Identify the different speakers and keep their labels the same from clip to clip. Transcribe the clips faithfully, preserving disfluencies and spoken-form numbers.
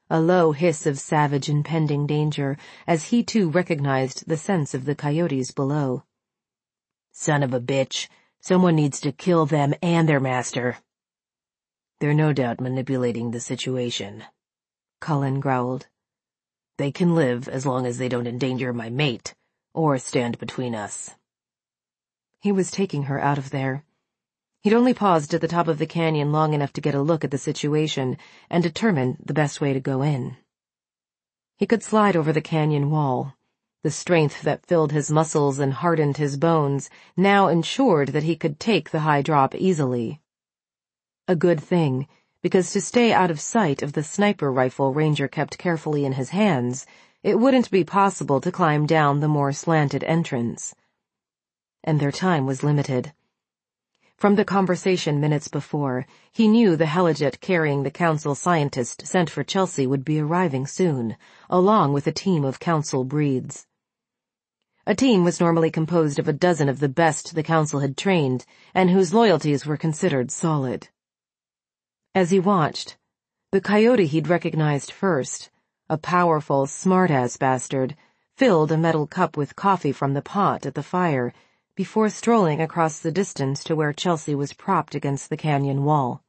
Speaker 1: a low hiss of savage impending danger, as he too recognized the sense of the coyotes below.
Speaker 2: Son of a bitch, someone needs to kill them and their master. They're no doubt manipulating the situation,
Speaker 1: Cullen growled.
Speaker 2: They can live as long as they don't endanger my mate, or stand between us.
Speaker 1: He was taking her out of there. He'd only paused at the top of the canyon long enough to get a look at the situation and determine the best way to go in. He could slide over the canyon wall. The strength that filled his muscles and hardened his bones now ensured that he could take the high drop easily. A good thing, because to stay out of sight of the sniper rifle Ranger kept carefully in his hands, it wouldn't be possible to climb down the more slanted entrance. And their time was limited. From the conversation minutes before, he knew the helijet carrying the council scientist sent for Chelsea would be arriving soon, along with a team of council breeds. A team was normally composed of a dozen of the best the council had trained, and whose loyalties were considered solid. As he watched, the coyote he'd recognized first, a powerful, smart-ass bastard, filled a metal cup with coffee from the pot at the fire, before strolling across the distance to where Chelsea was propped against the canyon wall.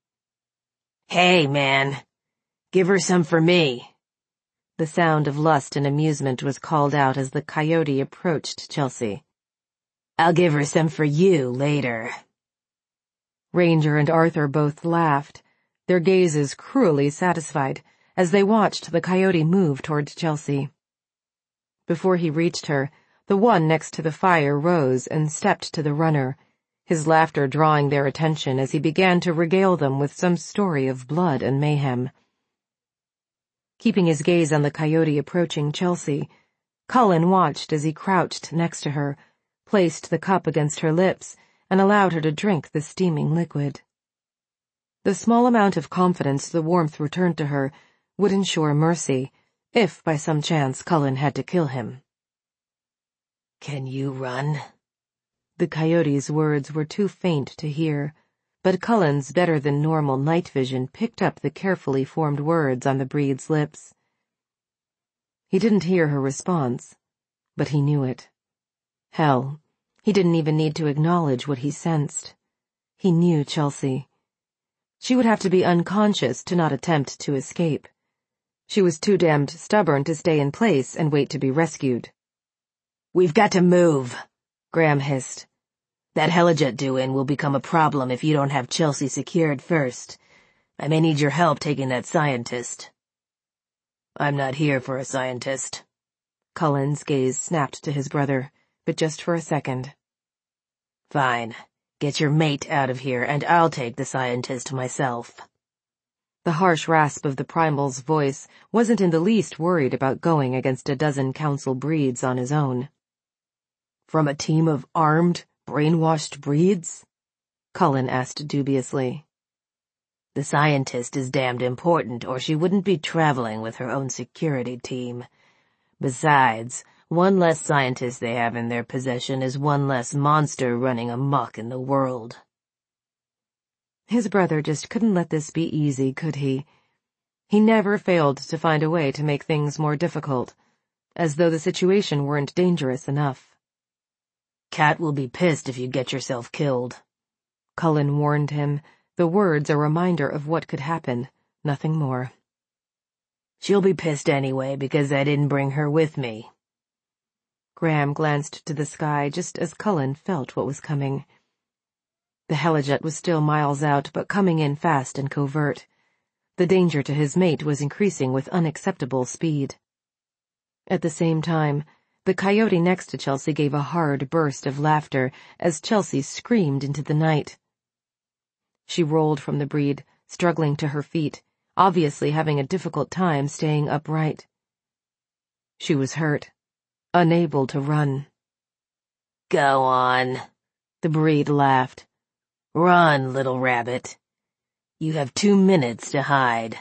Speaker 2: Hey, man. Give her some for me.
Speaker 1: The sound of lust and amusement was called out as the coyote approached Chelsea.
Speaker 2: I'll give her some for you later.
Speaker 1: Ranger and Arthur both laughed, their gazes cruelly satisfied, as they watched the coyote move toward Chelsea. Before he reached her, the one next to the fire rose and stepped to the runner, his laughter drawing their attention as he began to regale them with some story of blood and mayhem. Keeping his gaze on the coyote approaching Chelsea, Cullen watched as he crouched next to her, placed the cup against her lips, and allowed her to drink the steaming liquid. The small amount of confidence the warmth returned to her would ensure mercy, if by some chance Cullen had to kill him.
Speaker 2: Can you run?
Speaker 1: The coyote's words were too faint to hear, but Cullen's better-than-normal night vision picked up the carefully formed words on the breed's lips. He didn't hear her response, but he knew it. Hell, he didn't even need to acknowledge what he sensed. He knew Chelsea. She would have to be unconscious to not attempt to escape. She was too damned stubborn to stay in place and wait to be rescued.
Speaker 2: We've got to move,
Speaker 1: Graham hissed.
Speaker 2: That helijet due-in will become a problem if you don't have Chelsea secured first. I may need your help taking that scientist. I'm not here for a scientist.
Speaker 1: Cullen's gaze snapped to his brother, but just for a second.
Speaker 2: Fine. Get your mate out of here, and I'll take the scientist myself.
Speaker 1: The harsh rasp of the primal's voice wasn't in the least worried about going against a dozen council breeds on his own.
Speaker 2: From a team of armed, brainwashed breeds?
Speaker 1: Cullen asked dubiously.
Speaker 2: The scientist is damned important, or she wouldn't be traveling with her own security team. Besides, one less scientist they have in their possession is one less monster running amok in the world.
Speaker 1: His brother just couldn't let this be easy, could he? He never failed to find a way to make things more difficult, as though the situation weren't dangerous enough.
Speaker 2: Cat will be pissed if you get yourself killed,
Speaker 1: Cullen warned him, the words a reminder of what could happen, nothing more.
Speaker 2: She'll be pissed anyway because I didn't bring her with me.
Speaker 1: Graham glanced to the sky just as Cullen felt what was coming. The helijet was still miles out, but coming in fast and covert. The danger to his mate was increasing with unacceptable speed. At the same time, the coyote next to Chelsea gave a hard burst of laughter as Chelsea screamed into the night. She rolled from the breed, struggling to her feet, obviously having a difficult time staying upright. She was hurt, unable to run.
Speaker 2: Go on, the breed laughed. Run, little rabbit. You have two minutes to hide.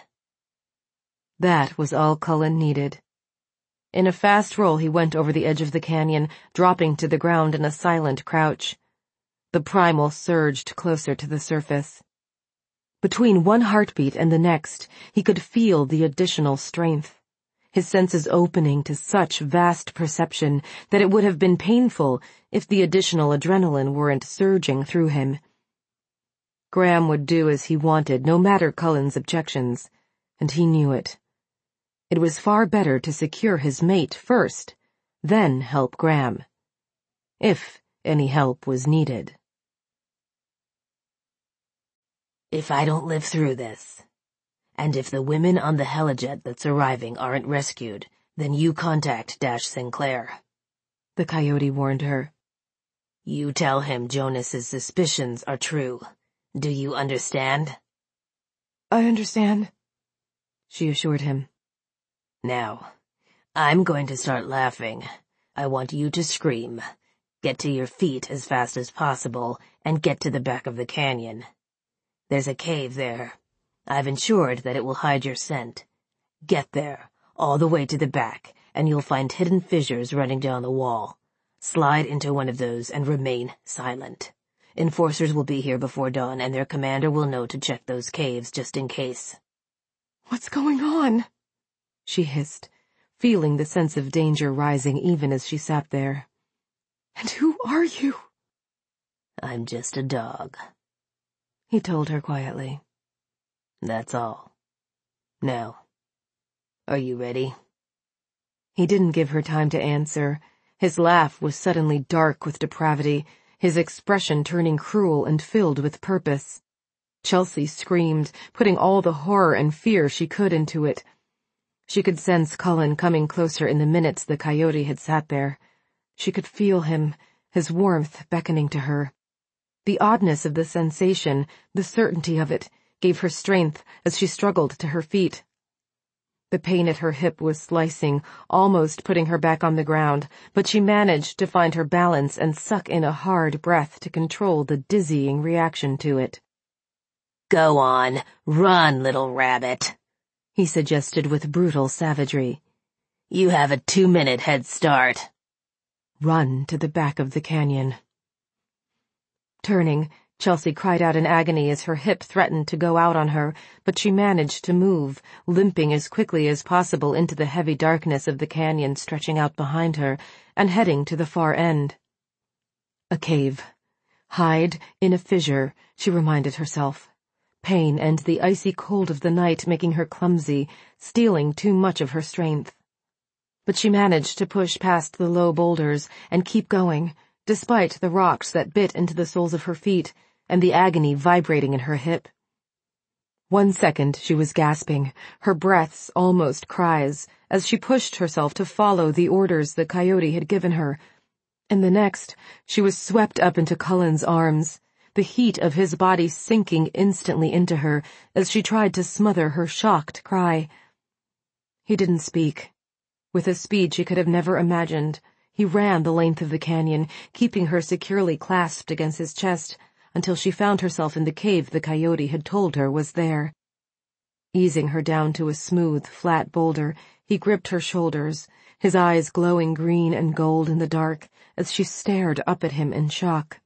Speaker 1: That was all Cullen needed. In a fast roll he went over the edge of the canyon, dropping to the ground in a silent crouch. The primal surged closer to the surface. Between one heartbeat and the next, he could feel the additional strength, his senses opening to such vast perception that it would have been painful if the additional adrenaline weren't surging through him. Graham would do as he wanted, no matter Cullen's objections, and he knew it. It was far better to secure his mate first, then help Graham, if any help was needed.
Speaker 2: If I don't live through this, and if the women on the helijet that's arriving aren't rescued, then you contact Dash Sinclair,
Speaker 1: the coyote warned her.
Speaker 2: You tell him Jonas's suspicions are true. Do you understand?
Speaker 1: I understand, she assured him.
Speaker 2: Now, I'm going to start laughing. I want you to scream. Get to your feet as fast as possible, and get to the back of the canyon. There's a cave there. I've ensured that it will hide your scent. Get there, all the way to the back, and you'll find hidden fissures running down the wall. Slide into one of those and remain silent. Enforcers will be here before dawn, and their commander will know to check those caves just in case.
Speaker 1: What's going on? She hissed, feeling the sense of danger rising even as she sat there. And who are you?
Speaker 2: I'm just a dog,
Speaker 1: he told her quietly.
Speaker 2: That's all. Now, are you ready?
Speaker 1: He didn't give her time to answer. His laugh was suddenly dark with depravity, his expression turning cruel and filled with purpose. Chelsea screamed, putting all the horror and fear she could into it. She could sense Cullen coming closer in the minutes the coyote had sat there. She could feel him, his warmth beckoning to her. The oddness of the sensation, the certainty of it, gave her strength as she struggled to her feet. The pain at her hip was slicing, almost putting her back on the ground, but she managed to find her balance and suck in a hard breath to control the dizzying reaction to it.
Speaker 2: Go on, run, little rabbit,
Speaker 1: he suggested with brutal savagery.
Speaker 2: You have a two-minute head start.
Speaker 1: Run to the back of the canyon. Turning, Chelsea cried out in agony as her hip threatened to go out on her, but she managed to move, limping as quickly as possible into the heavy darkness of the canyon stretching out behind her, and heading to the far end. A cave. Hide in a fissure, she reminded herself. Pain and the icy cold of the night making her clumsy, stealing too much of her strength. But she managed to push past the low boulders and keep going, despite the rocks that bit into the soles of her feet and the agony vibrating in her hip. One second she was gasping, her breaths almost cries, as she pushed herself to follow the orders the coyote had given her, and the next she was swept up into Cullen's arms, the heat of his body sinking instantly into her as she tried to smother her shocked cry. He didn't speak. With a speed she could have never imagined, he ran the length of the canyon, keeping her securely clasped against his chest, until she found herself in the cave the coyote had told her was there. Easing her down to a smooth, flat boulder, he gripped her shoulders, his eyes glowing green and gold in the dark, as she stared up at him in shock.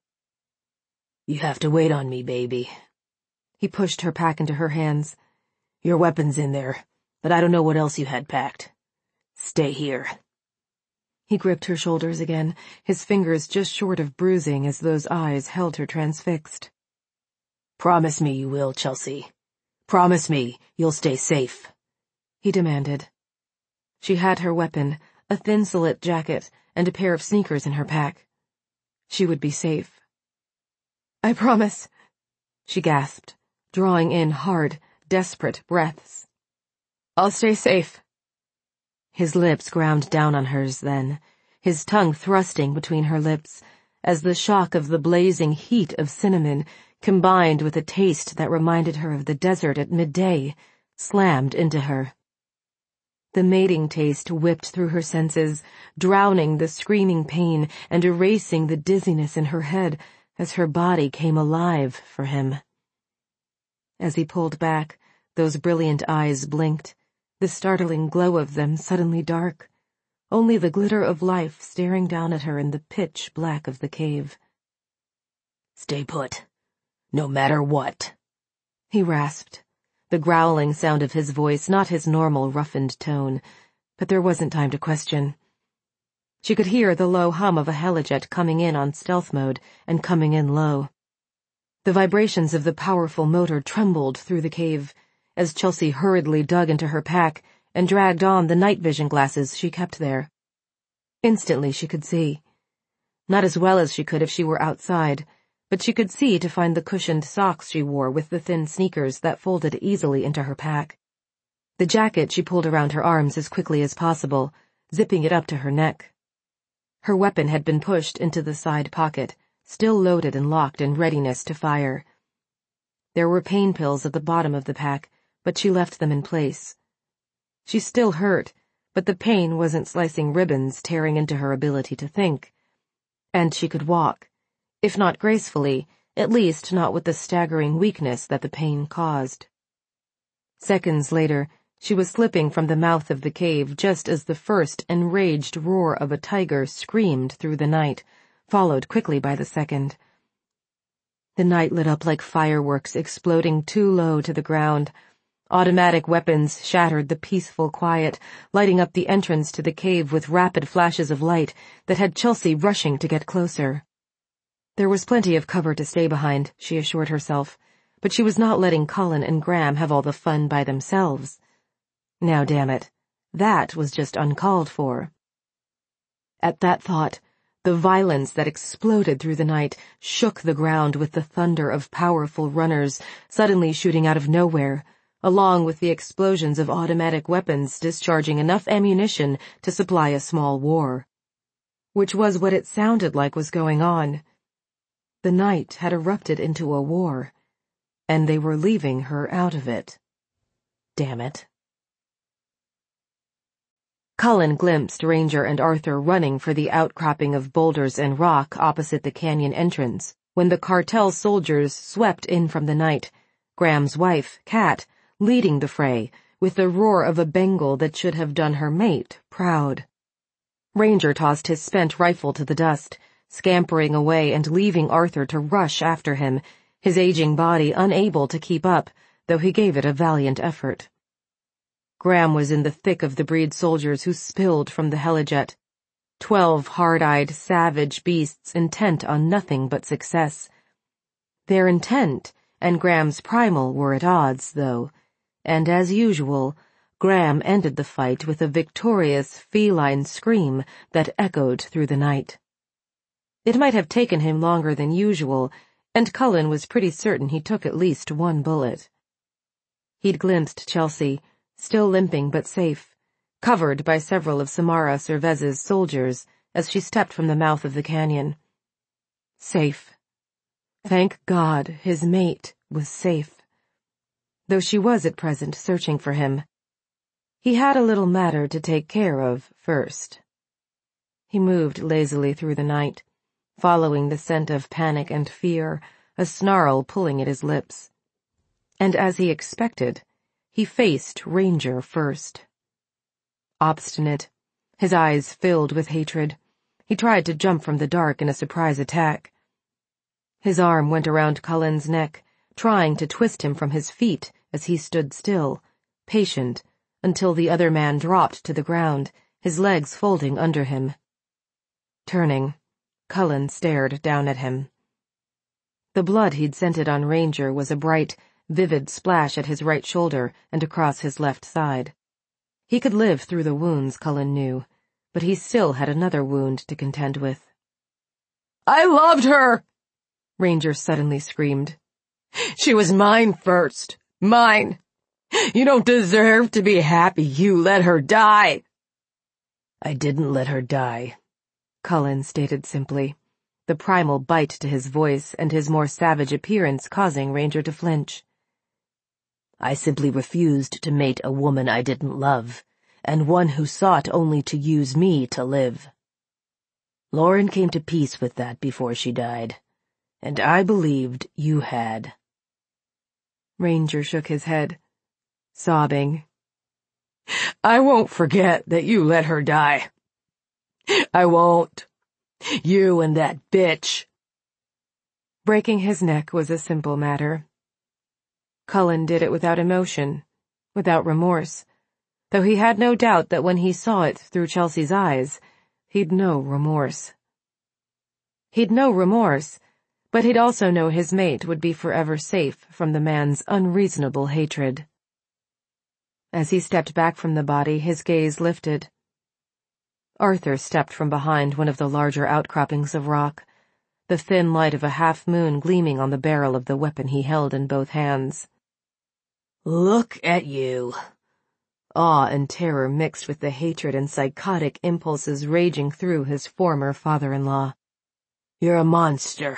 Speaker 2: You have to wait on me, baby.
Speaker 1: He pushed her pack into her hands.
Speaker 2: Your weapon's in there, but I don't know what else you had packed. Stay here.
Speaker 1: He gripped her shoulders again, his fingers just short of bruising as those eyes held her transfixed.
Speaker 2: Promise me you will, Chelsea. Promise me you'll stay safe,
Speaker 1: he demanded. She had her weapon, a thin sillet jacket, and a pair of sneakers in her pack. She would be safe. I promise, she gasped, drawing in hard, desperate breaths. I'll stay safe. His lips ground down on hers then, his tongue thrusting between her lips, as the shock of the blazing heat of cinnamon, combined with a taste that reminded her of the desert at midday, slammed into her. The mating taste whipped through her senses, drowning the screaming pain and erasing the dizziness in her head as her body came alive for him. As he pulled back, those brilliant eyes blinked, the startling glow of them suddenly dark, only the glitter of life staring down at her in the pitch black of the cave.
Speaker 2: Stay put, no matter what,
Speaker 1: He rasped, the growling sound of his voice not his normal roughened tone, but there wasn't time to question. She could hear the low hum of a helijet coming in on stealth mode and coming in low. The vibrations of the powerful motor trembled through the cave as Chelsea hurriedly dug into her pack and dragged on the night vision glasses she kept there. Instantly she could see. Not as well as she could if she were outside, but she could see to find the cushioned socks she wore with the thin sneakers that folded easily into her pack. The jacket she pulled around her arms as quickly as possible, zipping it up to her neck. Her weapon had been pushed into the side pocket, still loaded and locked in readiness to fire. There were pain pills at the bottom of the pack, but she left them in place. She still hurt, but the pain wasn't slicing ribbons, tearing into her ability to think. And she could walk, if not gracefully, at least not with the staggering weakness that the pain caused. Seconds later, she was slipping from the mouth of the cave just as the first enraged roar of a tiger screamed through the night, followed quickly by the second. The night lit up like fireworks exploding too low to the ground. Automatic weapons shattered the peaceful quiet, lighting up the entrance to the cave with rapid flashes of light that had Chelsea rushing to get closer. There was plenty of cover to stay behind, she assured herself, but she was not letting Cullen and Graham have all the fun by themselves. Now, damn it, that was just uncalled for. At that thought, the violence that exploded through the night shook the ground with the thunder of powerful runners suddenly shooting out of nowhere, along with the explosions of automatic weapons discharging enough ammunition to supply a small war. Which was what it sounded like was going on. The night had erupted into a war, and they were leaving her out of it. Damn it. Cullen glimpsed Ranger and Arthur running for the outcropping of boulders and rock opposite the canyon entrance, when the cartel soldiers swept in from the night, Graham's wife, Kat, leading the fray, with the roar of a Bengal that should have done her mate proud. Ranger tossed his spent rifle to the dust, scampering away and leaving Arthur to rush after him, his aging body unable to keep up, though he gave it a valiant effort. Graham was in the thick of the breed soldiers who spilled from the helijet. Twelve hard-eyed, savage beasts intent on nothing but success. Their intent and Graham's primal were at odds, though, and as usual, Graham ended the fight with a victorious feline scream that echoed through the night. It might have taken him longer than usual, and Cullen was pretty certain he took at least one bullet. He'd glimpsed Chelsea, still limping but safe, covered by several of Samara Cervez's soldiers as she stepped from the mouth of the canyon. Safe. Thank God his mate was safe. Though she was at present searching for him. He had a little matter to take care of first. He moved lazily through the night, following the scent of panic and fear, a snarl pulling at his lips. And as he expected, he faced Ranger first. Obstinate, his eyes filled with hatred, he tried to jump from the dark in a surprise attack. His arm went around Cullen's neck, trying to twist him from his feet as he stood still, patient, until the other man dropped to the ground, his legs folding under him. Turning, Cullen stared down at him. The blood he'd scented on Ranger was a bright, vivid splash at his right shoulder and across his left side. He could live through the wounds, Cullen knew, but he still had another wound to contend with.
Speaker 3: I loved her!
Speaker 1: Ranger suddenly screamed.
Speaker 3: She was mine first. Mine. You don't deserve to be happy you let her die.
Speaker 2: I didn't let her die,
Speaker 1: Cullen stated simply, the primal bite to his voice and his more savage appearance causing Ranger to flinch.
Speaker 2: I simply refused to mate a woman I didn't love, and one who sought only to use me to live. Lauren came to peace with that before she died, and I believed you had.
Speaker 1: Ranger shook his head, sobbing.
Speaker 3: I won't forget that you let her die. I won't. You and that bitch.
Speaker 1: Breaking his neck was a simple matter. Cullen did it without emotion, without remorse, though he had no doubt that when he saw it through Chelsea's eyes, he'd know remorse. He'd know remorse, but he'd also know his mate would be forever safe from the man's unreasonable hatred. As he stepped back from the body, his gaze lifted. Arthur stepped from behind one of the larger outcroppings of rock, the thin light of a half-moon gleaming on the barrel of the weapon he held in both hands.
Speaker 2: "Look at you."
Speaker 1: Awe and terror mixed with the hatred and psychotic impulses raging through his former father-in-law.
Speaker 2: "You're a monster."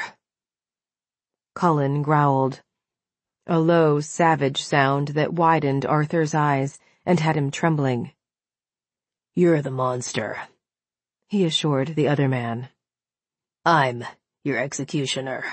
Speaker 1: Cullen growled, a low, savage sound that widened Arthur's eyes and had him trembling.
Speaker 2: "You're the monster,"
Speaker 1: he assured the other man.
Speaker 2: "I'm your executioner."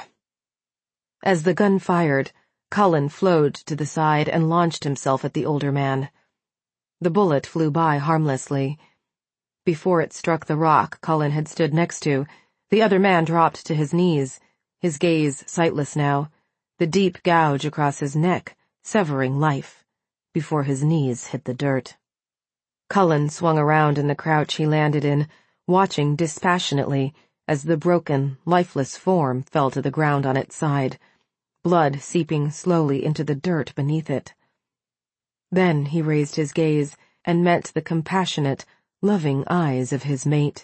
Speaker 1: As the gun fired, Cullen flowed to the side and launched himself at the older man. The bullet flew by harmlessly. Before it struck the rock Cullen had stood next to, the other man dropped to his knees, his gaze sightless now, the deep gouge across his neck severing life, before his knees hit the dirt. Cullen swung around in the crouch he landed in, watching dispassionately as the broken, lifeless form fell to the ground on its side, blood seeping slowly into the dirt beneath it. Then he raised his gaze and met the compassionate, loving eyes of his mate.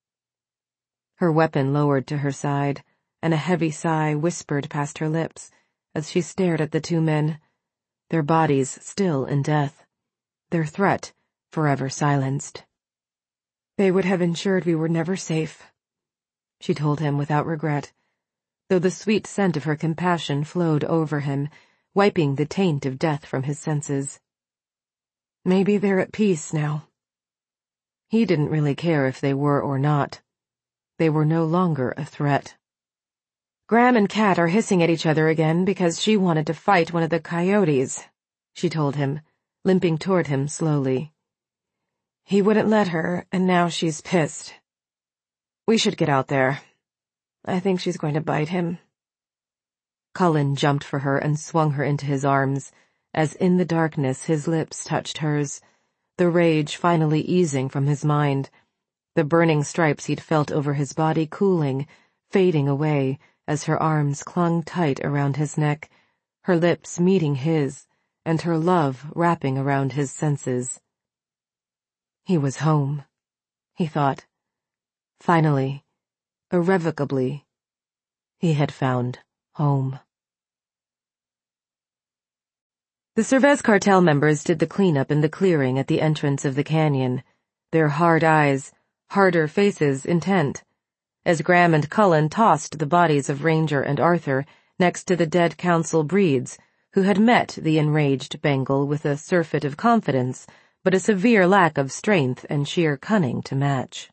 Speaker 1: Her weapon lowered to her side, and a heavy sigh whispered past her lips as she stared at the two men, their bodies still in death, their threat forever silenced. "They would have ensured we were never safe," she told him without regret, though the sweet scent of her compassion flowed over him, wiping the taint of death from his senses. Maybe they're at peace now. He didn't really care if they were or not. They were no longer a threat. "Graham and Kat are hissing at each other again because she wanted to fight one of the coyotes," she told him, limping toward him slowly. "He wouldn't let her, and now she's pissed. We should get out there. I think she's going to bite him." Cullen jumped for her and swung her into his arms, as in the darkness his lips touched hers, the rage finally easing from his mind, the burning stripes he'd felt over his body cooling, fading away as her arms clung tight around his neck, her lips meeting his, and her love wrapping around his senses. He was home, he thought. Finally, irrevocably, he had found home. The Cervez cartel members did the cleanup in the clearing at the entrance of the canyon, their hard eyes, harder faces intent, as Graham and Cullen tossed the bodies of Ranger and Arthur next to the dead Council Breeds, who had met the enraged Bengal with a surfeit of confidence, but a severe lack of strength and sheer cunning to match.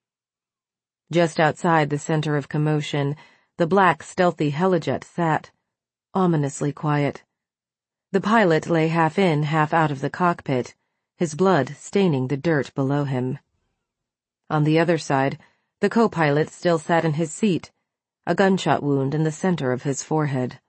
Speaker 1: Just outside the center of commotion, the black, stealthy helijet sat, ominously quiet. The pilot lay half in, half out of the cockpit, his blood staining the dirt below him. On the other side, the co-pilot still sat in his seat, a gunshot wound in the center of his forehead.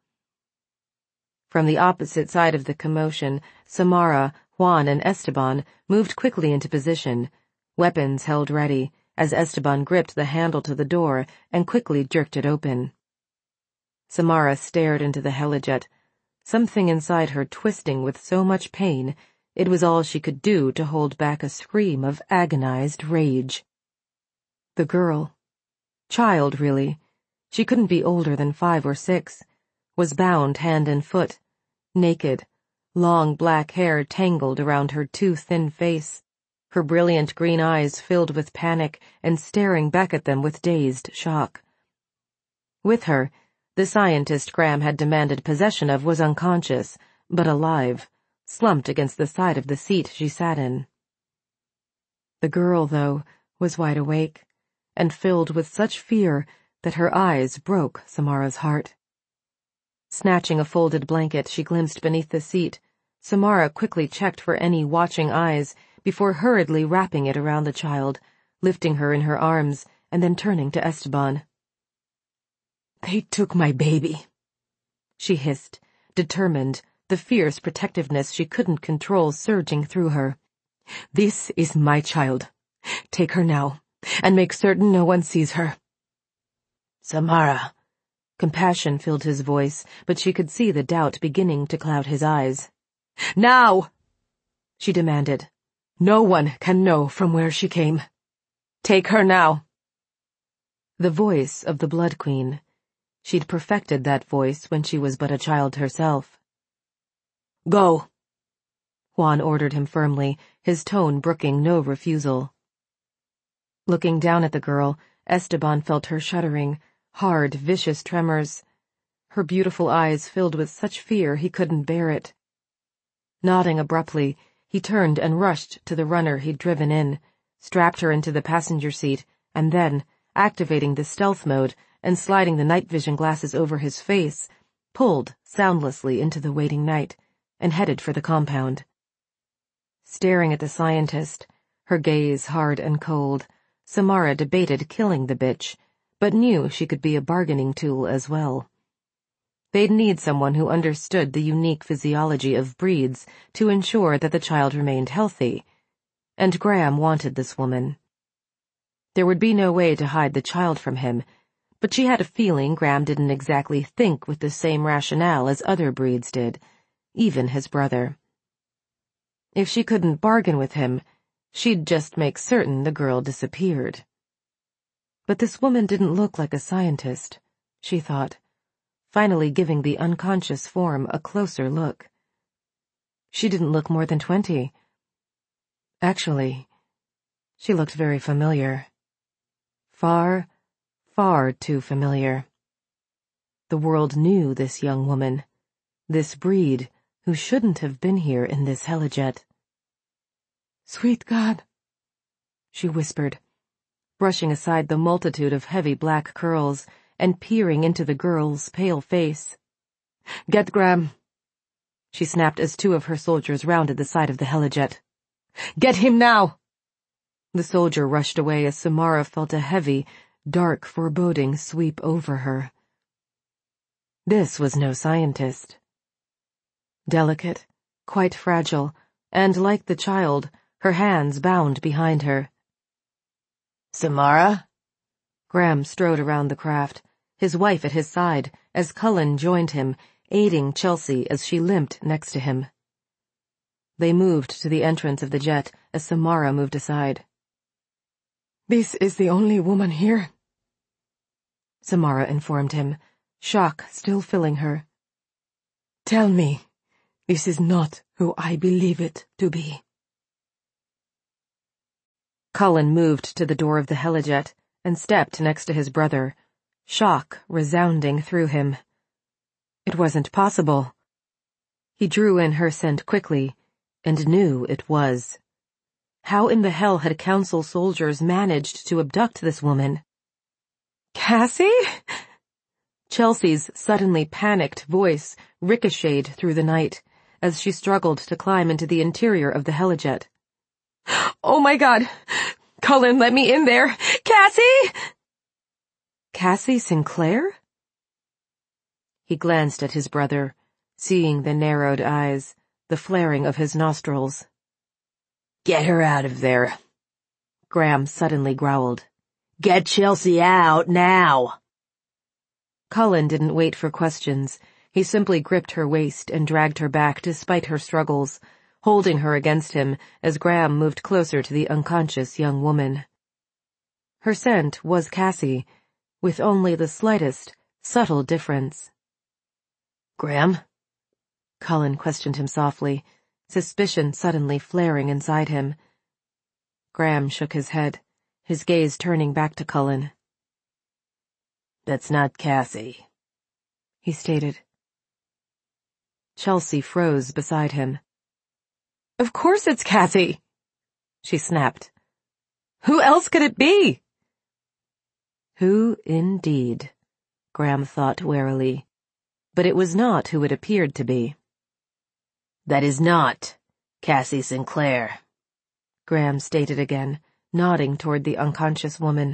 Speaker 1: From the opposite side of the commotion, Samara, Juan, and Esteban moved quickly into position, weapons held ready, as Esteban gripped the handle to the door and quickly jerked it open. Samara stared into the helijet, something inside her twisting with so much pain it was all she could do to hold back a scream of agonized rage. The girl, child really, she couldn't be older than five or six, was bound hand and foot, naked, long black hair tangled around her too thin face, her brilliant green eyes filled with panic and staring back at them with dazed shock. With her, the scientist Graham had demanded possession of was unconscious, but alive, slumped against the side of the seat she sat in. The girl, though, was wide awake, and filled with such fear that her eyes broke Samara's heart. Snatching a folded blanket she glimpsed beneath the seat, Samara quickly checked for any watching eyes before hurriedly wrapping it around the child, lifting her in her arms, and then turning to Esteban. "They took my baby," she hissed, determined, the fierce protectiveness she couldn't control surging through her. "This is my child. Take her now, and make certain no one sees her."
Speaker 2: "Samara."
Speaker 1: Compassion filled his voice, but she could see the doubt beginning to cloud his eyes. "Now!" she demanded. "No one can know from where she came. Take her now." The voice of the Blood Queen. She'd perfected that voice when she was but a child herself. "Go," Juan ordered him firmly, his tone brooking no refusal. Looking down at the girl, Esteban felt her shuddering, hard, vicious tremors. Her beautiful eyes filled with such fear he couldn't bear it. Nodding abruptly, he turned and rushed to the runner he'd driven in, strapped her into the passenger seat, and then, activating the stealth mode and sliding the night vision glasses over his face, pulled soundlessly into the waiting night and headed for the compound. Staring at the scientist, her gaze hard and cold, Samara debated killing the bitch, but knew she could be a bargaining tool as well. They'd need someone who understood the unique physiology of breeds to ensure that the child remained healthy, and Graham wanted this woman. There would be no way to hide the child from him, but she had a feeling Graham didn't exactly think with the same rationale as other breeds did, even his brother. If she couldn't bargain with him, she'd just make certain the girl disappeared. But this woman didn't look like a scientist, she thought, finally giving the unconscious form a closer look. She didn't look more than twenty. Actually, she looked very familiar. Far, far too familiar. The world knew this young woman, this breed who shouldn't have been here in this helijet. "Sweet God," she whispered, brushing aside the multitude of heavy black curls and peering into the girl's pale face. "Get Graham," she snapped as two of her soldiers rounded the side of the helijet. "Get him now!" The soldier rushed away as Samara felt a heavy, dark foreboding sweep over her. This was no scientist. Delicate, quite fragile, and like the child, her hands bound behind her.
Speaker 2: "Samara?"
Speaker 1: Graham strode around the craft, his wife at his side, as Cullen joined him, aiding Chelsea as she limped next to him. They moved to the entrance of the jet as Samara moved aside. "This is the only woman here," Samara informed him, shock still filling her. "Tell me, this is not who I believe it to be." Cullen moved to the door of the helijet and stepped next to his brother, shock resounding through him. It wasn't possible. He drew in her scent quickly, and knew it was. How in the hell had council soldiers managed to abduct this woman? "Cassie?" Chelsea's suddenly panicked voice ricocheted through the night as she struggled to climb into the interior of the helijet. "Oh my God! Cullen, let me in there! Cassie!" Cassie Sinclair? He glanced at his brother, seeing the narrowed eyes, the flaring of his nostrils.
Speaker 2: "Get her out of there,"
Speaker 1: Graham suddenly growled.
Speaker 2: "Get Chelsea out, now!"
Speaker 1: Cullen didn't wait for questions. He simply gripped her waist and dragged her back despite her struggles, holding her against him as Graham moved closer to the unconscious young woman. Her scent was Cassie, with only the slightest, subtle difference.
Speaker 2: "Graham?"
Speaker 1: Cullen questioned him softly, suspicion suddenly flaring inside him. Graham shook his head, his gaze turning back to Cullen.
Speaker 2: "That's not Cassie,"
Speaker 1: he stated. Chelsea froze beside him. "Of course it's Cassie," she snapped. "Who else could it be?" Who indeed, Graham thought warily, but it was not who it appeared to be.
Speaker 2: "That is not Cassie Sinclair,"
Speaker 1: Graham stated again, nodding toward the unconscious woman.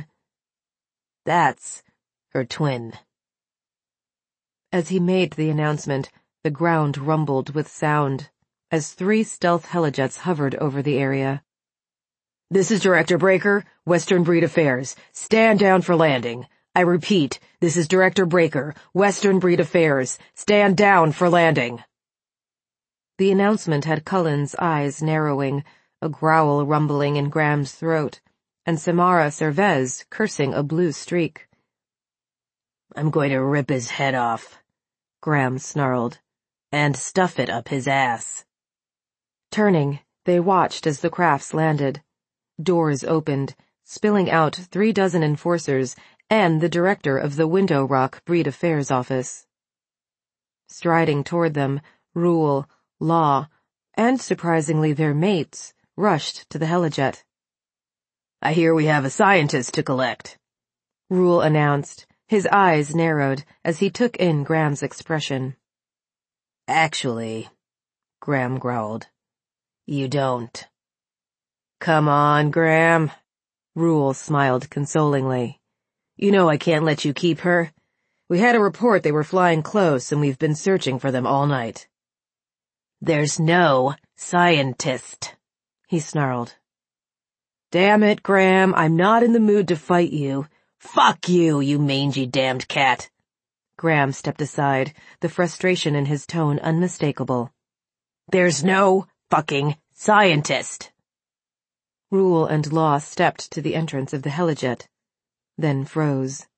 Speaker 2: "That's her twin."
Speaker 1: As he made the announcement, The ground rumbled with sound as three stealth helijets hovered over the area.
Speaker 3: "This is Director Breaker, Western Breed Affairs. Stand down for landing. I repeat, this is Director Breaker, Western Breed Affairs. Stand down for landing."
Speaker 1: The announcement had Cullen's eyes narrowing, a growl rumbling in Graham's throat, and Samara Cervez cursing a blue streak.
Speaker 2: "I'm going to rip his head off," Graham snarled, "and stuff it up his ass."
Speaker 1: Turning, they watched as the crafts landed. Doors opened, spilling out three dozen enforcers and the director of the Window Rock Breed Affairs office. Striding toward them, Rule, Law, and surprisingly their mates, rushed to the helijet.
Speaker 2: "I hear we have a scientist to collect,"
Speaker 1: Rule announced, his eyes narrowed as he took in Graham's expression.
Speaker 2: "Actually," Graham growled, "you don't."
Speaker 1: "Come on, Graham," Rule smiled consolingly. "You know I can't let you keep her. We had a report they were flying close and we've been searching for them all night."
Speaker 2: "There's no scientist," he snarled.
Speaker 1: "Damn it, Graham, I'm not in the mood to fight you."
Speaker 2: "Fuck you, you mangy damned cat."
Speaker 1: Graham stepped aside, the frustration in his tone unmistakable.
Speaker 2: "There's no fucking scientist."
Speaker 1: Rule and Law stepped to the entrance of the helijet, then froze.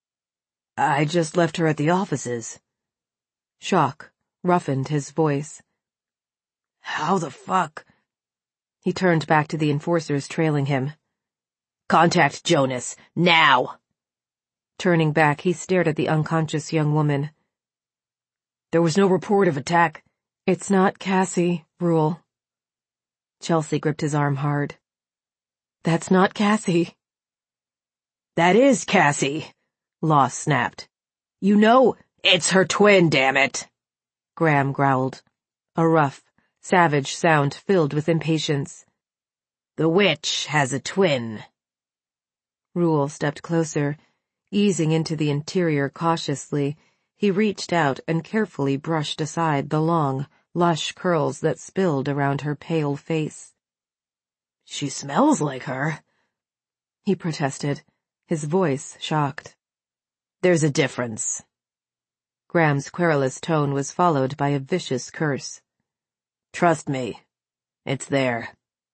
Speaker 2: "I just left her at the offices."
Speaker 1: Shock roughened his voice.
Speaker 2: "How the fuck?"
Speaker 1: He turned back to the enforcers trailing him.
Speaker 2: "Contact Jonas, now!"
Speaker 1: Turning back, he stared at the unconscious young woman.
Speaker 3: "There was no report of attack."
Speaker 1: "It's not Cassie, Rule." Chelsea gripped his arm hard. "That's not Cassie."
Speaker 3: "That is Cassie,"
Speaker 1: Law snapped.
Speaker 3: "You know it's her twin, damn it."
Speaker 1: Graham growled, a rough, savage sound filled with impatience.
Speaker 2: "The witch has a twin."
Speaker 1: Rule stepped closer. Easing into the interior cautiously, he reached out and carefully brushed aside the long, lush curls that spilled around her pale face.
Speaker 2: "She smells like her,"
Speaker 1: he protested, his voice shocked.
Speaker 2: "There's a difference."
Speaker 1: Graham's querulous tone was followed by a vicious curse.
Speaker 2: "Trust me, it's there."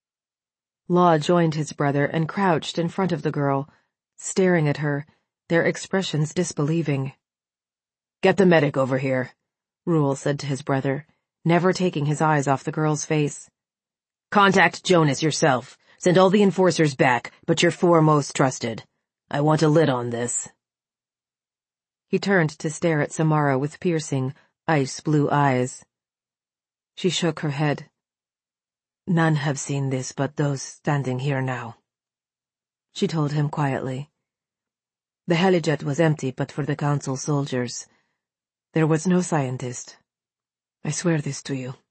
Speaker 1: Law joined his brother and crouched in front of the girl, staring at her, their expressions disbelieving.
Speaker 3: "Get the medic over here,"
Speaker 1: Rule said to his brother, never taking his eyes off the girl's face.
Speaker 3: "Contact Jonas yourself. Send all the enforcers back, but your four most trusted. I want a lid on this."
Speaker 1: He turned to stare at Samara with piercing, ice-blue eyes. She shook her head.
Speaker 2: "None have seen this but those standing here now,"
Speaker 1: she told him quietly. "The helijet was empty but for the council soldiers. There was no scientist. I swear this to you."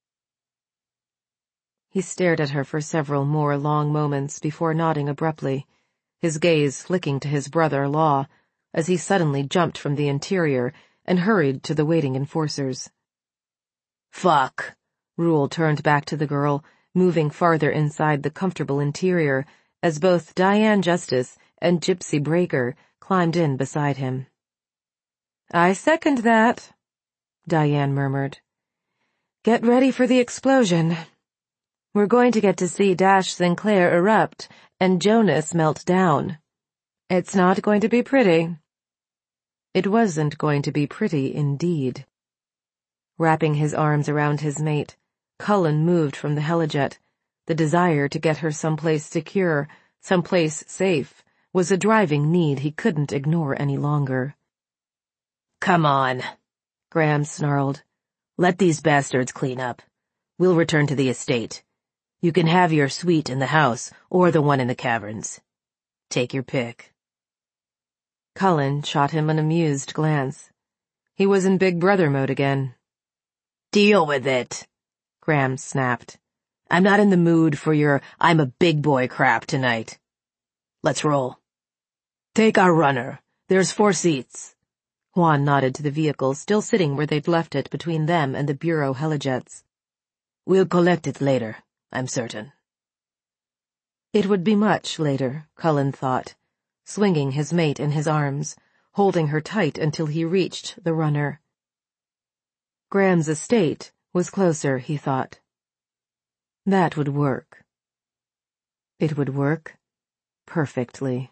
Speaker 1: He stared at her for several more long moments before nodding abruptly, his gaze flicking to his brother Law, as he suddenly jumped from the interior and hurried to the waiting enforcers.
Speaker 2: "Fuck."
Speaker 1: Rule turned back to the girl, moving farther inside the comfortable interior as both Diane Justice and Gypsy Breaker climbed in beside him. "I second that," Diane murmured. "Get ready for the explosion. We're going to get to see Dash Sinclair erupt and Jonas melt down. It's not going to be pretty." It wasn't going to be pretty indeed. Wrapping his arms around his mate, Cullen moved from the helijet. The desire to get her someplace secure, someplace safe, was a driving need he couldn't ignore any longer.
Speaker 2: "Come on," Graham snarled. "Let these bastards clean up. We'll return to the estate. You can have your suite in the house or the one in the caverns. Take your pick."
Speaker 1: Cullen shot him an amused glance. He was in Big Brother mode again.
Speaker 2: "Deal with it," Graham snapped. "I'm not in the mood for your I'm a big boy crap tonight. Let's roll." "Take our runner. There's four seats."
Speaker 1: Juan nodded to the vehicle still sitting where they'd left it between them and the Bureau Helijets.
Speaker 2: We'll collect it later, I'm certain.
Speaker 1: It would be much later, Cullen thought, swinging his mate in his arms, holding her tight until he reached the runner. Graham's estate was closer, he thought. That would work. It would work perfectly.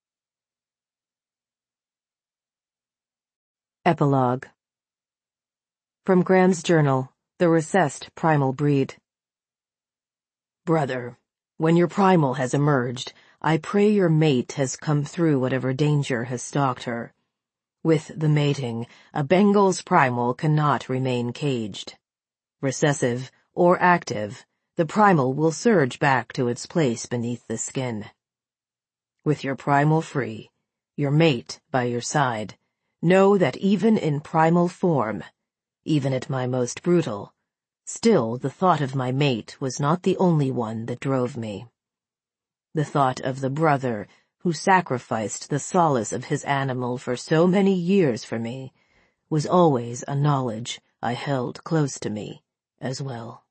Speaker 1: Epilogue. From Graham's journal, The Recessed Primal Breed.
Speaker 2: Brother, when your primal has emerged, I pray your mate has come through whatever danger has stalked her. With the mating, a Bengal's primal cannot remain caged. Recessive or active, the primal will surge back to its place beneath the skin. With your primal free, your mate by your side, know that even in primal form, even at my most brutal, still the thought of my mate was not the only one that drove me. The thought of the brother who sacrificed the solace of his animal for so many years for me was always a knowledge I held close to me as well.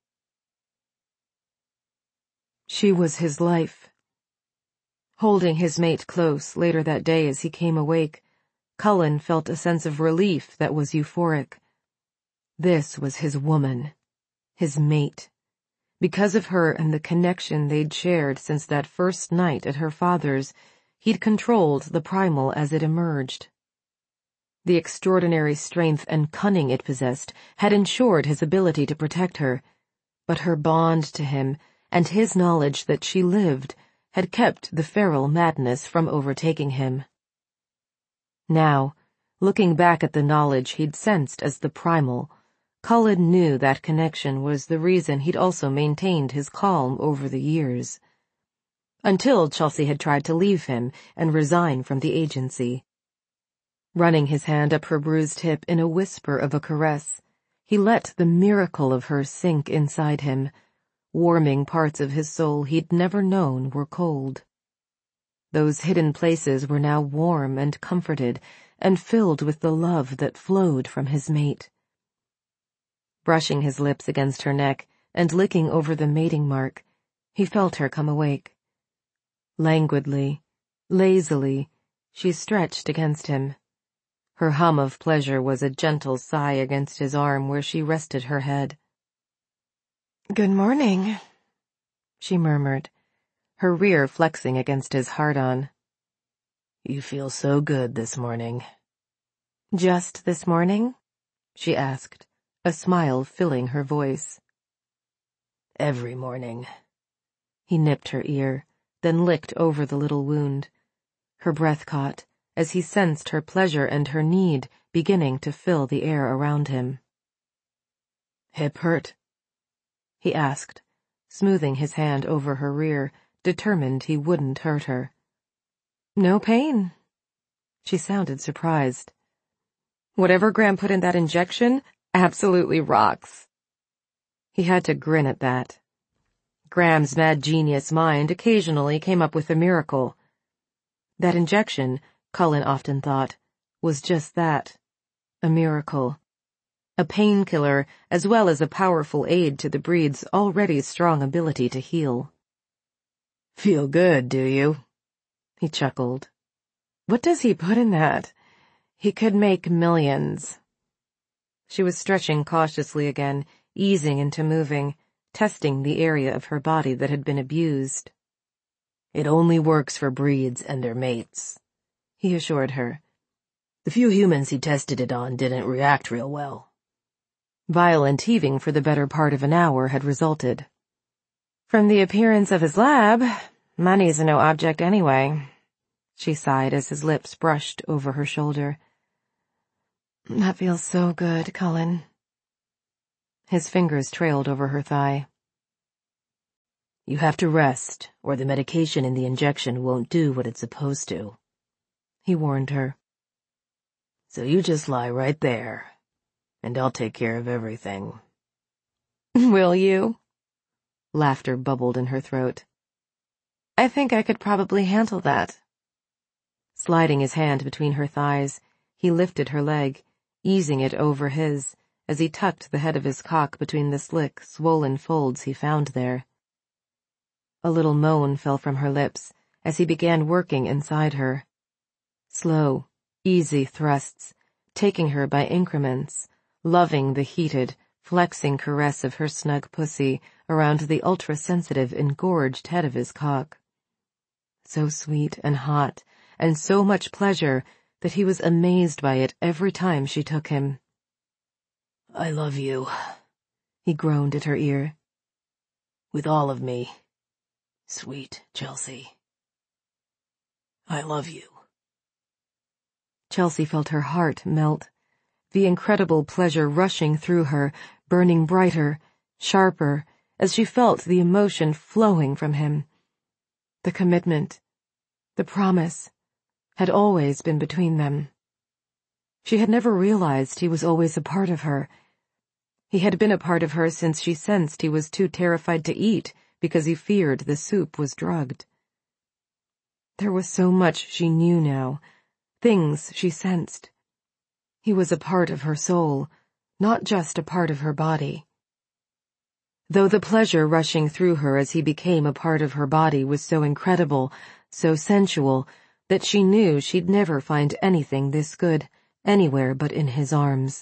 Speaker 1: She was his life. Holding his mate close later that day as he came awake, Cullen felt a sense of relief that was euphoric. This was his woman, his mate. Because of her and the connection they'd shared since that first night at her father's, he'd controlled the primal as it emerged. The extraordinary strength and cunning it possessed had ensured his ability to protect her, but her bond to him and his knowledge that she lived had kept the feral madness from overtaking him. Now, looking back at the knowledge he'd sensed as the primal, Cullen knew that connection was the reason he'd also maintained his calm over the years. Until Chelsea had tried to leave him and resign from the agency. Running his hand up her bruised hip in a whisper of a caress, he let the miracle of her sink inside him, warming parts of his soul he'd never known were cold. Those hidden places were now warm and comforted and filled with the love that flowed from his mate. Brushing his lips against her neck and licking over the mating mark, he felt her come awake. Languidly, lazily, she stretched against him. Her hum of pleasure was a gentle sigh against his arm where she rested her head. "Good morning," she murmured, her rear flexing against his hard-on.
Speaker 2: "You feel so good this morning."
Speaker 1: "Just this morning?" she asked, a smile filling her voice.
Speaker 2: "Every morning."
Speaker 1: He nipped her ear, then licked over the little wound. Her breath caught, as he sensed her pleasure and her need beginning to fill the air around him.
Speaker 2: "Hip hurt?"
Speaker 1: he asked, smoothing his hand over her rear, determined he wouldn't hurt her. "No pain." She sounded surprised. "Whatever Graham put in that injection absolutely rocks." He had to grin at that. Graham's mad genius mind occasionally came up with a miracle. That injection, Cullen often thought, was just that, a miracle. A painkiller as well as a powerful aid to the breed's already strong ability to heal.
Speaker 2: "Feel good, do you?"
Speaker 1: he chuckled. "What does he put in that? He could make millions." She was stretching cautiously again, easing into moving, testing the area of her body that had been abused.
Speaker 2: "It only works for breeds and their mates,"
Speaker 1: he assured her.
Speaker 2: "The few humans he tested it on didn't react real well."
Speaker 1: Violent heaving for the better part of an hour had resulted. "From the appearance of his lab, money's no object anyway," she sighed as his lips brushed over her shoulder. "That feels so good, Cullen." His fingers trailed over her thigh.
Speaker 2: "You have to rest, or the medication in the injection won't do what it's supposed to,"
Speaker 1: he warned her.
Speaker 2: "So you just lie right there, and I'll take care of everything."
Speaker 1: "Will you?" Laughter bubbled in her throat. "I think I could probably handle that." Sliding his hand between her thighs, He lifted her leg, easing it over his, as he tucked the head of his cock between the slick, swollen folds he found there. A little moan fell from her lips as he began working inside her. Slow, easy thrusts, taking her by increments, loving the heated, flexing caress of her snug pussy around the ultra-sensitive, engorged head of his cock. So sweet and hot, and so much pleasure that he was amazed by it every time she took him.
Speaker 2: "I love you,"
Speaker 1: he groaned at her ear.
Speaker 2: "With all of me, sweet Chelsea. I love you."
Speaker 1: Chelsea felt her heart melt, the incredible pleasure rushing through her, burning brighter, sharper, as she felt the emotion flowing from him. The commitment, the promise, had always been between them. She had never realized he was always a part of her. He had been a part of her since she sensed he was too terrified to eat because he feared the soup was drugged. There was so much she knew now, things she sensed. He was a part of her soul, not just a part of her body. Though the pleasure rushing through her as he became a part of her body was so incredible, so sensual, that she knew she'd never find anything this good, anywhere but in his arms.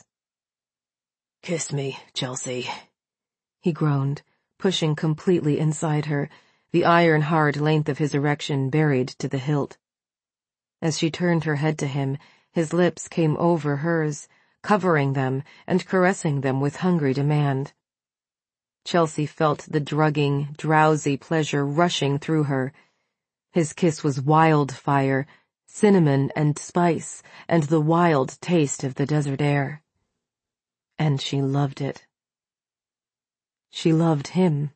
Speaker 2: "Kiss me, Chelsea,"
Speaker 1: he groaned, pushing completely inside her, the iron-hard length of his erection buried to the hilt. As she turned her head to him, his lips came over hers, covering them and caressing them with hungry demand. Chelsea felt the drugging, drowsy pleasure rushing through her. His kiss was wildfire, cinnamon and spice, and the wild taste of the desert air. And she loved it. She loved him.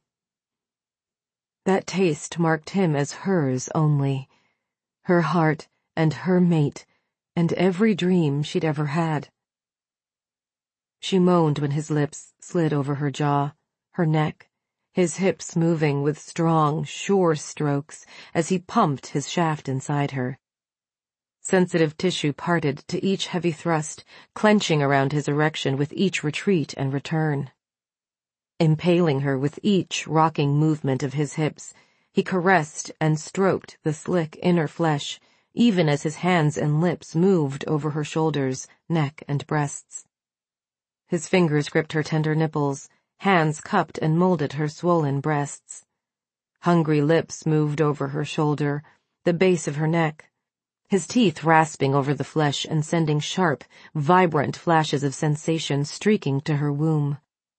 Speaker 1: That taste marked him as hers only, her heart and her mate, and every dream she'd ever had. She moaned when his lips slid over her jaw, her neck, his hips moving with strong, sure strokes as he pumped his shaft inside her. Sensitive tissue parted to each heavy thrust, clenching around his erection with each retreat and return. Impaling her with each rocking movement of his hips, he caressed and stroked the slick inner flesh, even as his hands and lips moved over her shoulders, neck, and breasts. His fingers gripped her tender nipples, hands cupped and molded her swollen breasts. Hungry lips moved over her shoulder, the base of her neck, his teeth rasping over the flesh and sending sharp, vibrant flashes of sensation streaking to her womb.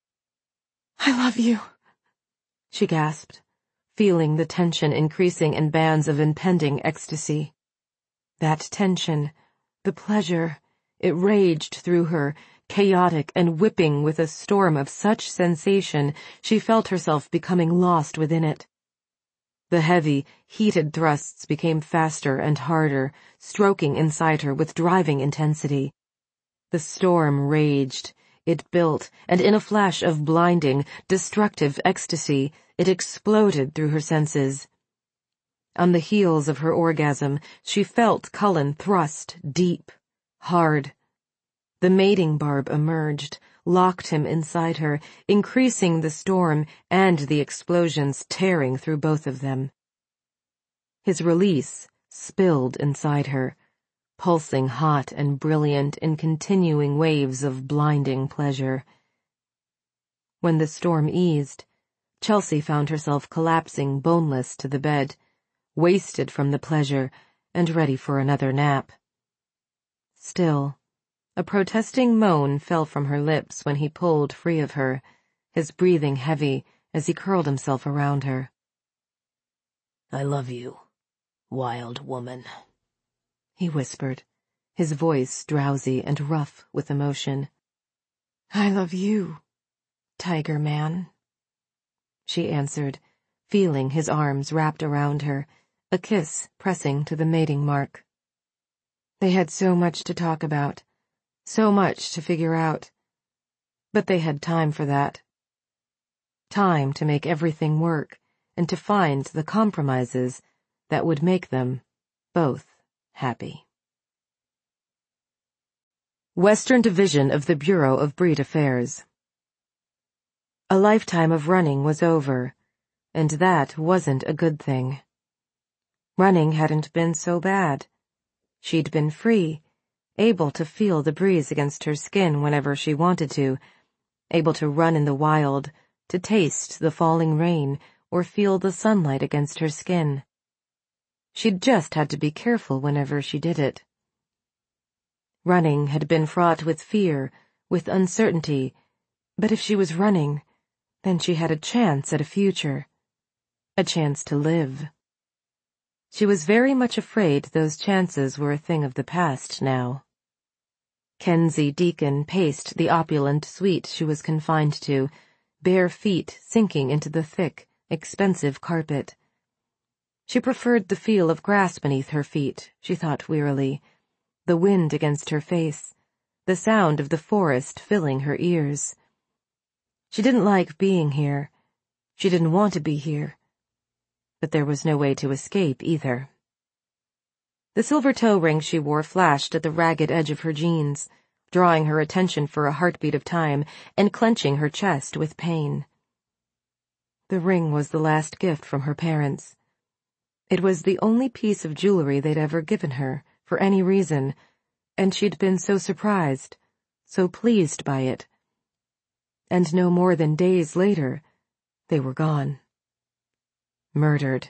Speaker 1: "I love you," she gasped, feeling the tension increasing in bands of impending ecstasy. That tension, the pleasure, it raged through her, chaotic and whipping with a storm of such sensation she felt herself becoming lost within it. The heavy, heated thrusts became faster and harder, stroking inside her with driving intensity. The storm raged, it built, and in a flash of blinding, destructive ecstasy, it exploded through her senses. On the heels of her orgasm, she felt Cullen thrust deep, hard. The mating barb emerged, locked him inside her, increasing the storm and the explosions tearing through both of them. His release spilled inside her, pulsing hot and brilliant in continuing waves of blinding pleasure. When the storm eased, Chelsea found herself collapsing boneless to the bed, wasted from the pleasure and ready for another nap. Still, a protesting moan fell from her lips when he pulled free of her, his breathing heavy as he curled himself around her.
Speaker 2: "I love you, wild woman,"
Speaker 1: he whispered, his voice drowsy and rough with emotion. "I love you, tiger man," she answered, feeling his arms wrapped around her, a kiss pressing to the mating mark. They had so much to talk about, so much to figure out. But they had time for that. Time to make everything work and to find the compromises that would make them both happy. Western Division of the Bureau of Breed Affairs. A lifetime of running was over, and that wasn't a good thing. Running hadn't been so bad. She'd been free, able to feel the breeze against her skin whenever she wanted to, able to run in the wild, to taste the falling rain, or feel the sunlight against her skin. She'd just had to be careful whenever she did it. Running had been fraught with fear, with uncertainty, but if she was running, then she had a chance at a future, a chance to live. She was very much afraid those chances were a thing of the past now. Kenzie Deacon paced the opulent suite she was confined to, bare feet sinking into the thick, expensive carpet. She preferred the feel of grass beneath her feet, she thought wearily, the wind against her face, the sound of the forest filling her ears. She didn't like being here. She didn't want to be here. But there was no way to escape either. The silver toe ring she wore flashed at the ragged edge of her jeans, drawing her attention for a heartbeat of time and clenching her chest with pain. The ring was the last gift from her parents. It was the only piece of jewelry they'd ever given her, for any reason, and she'd been so surprised, so pleased by it. And no more than days later, they were gone. Murdered.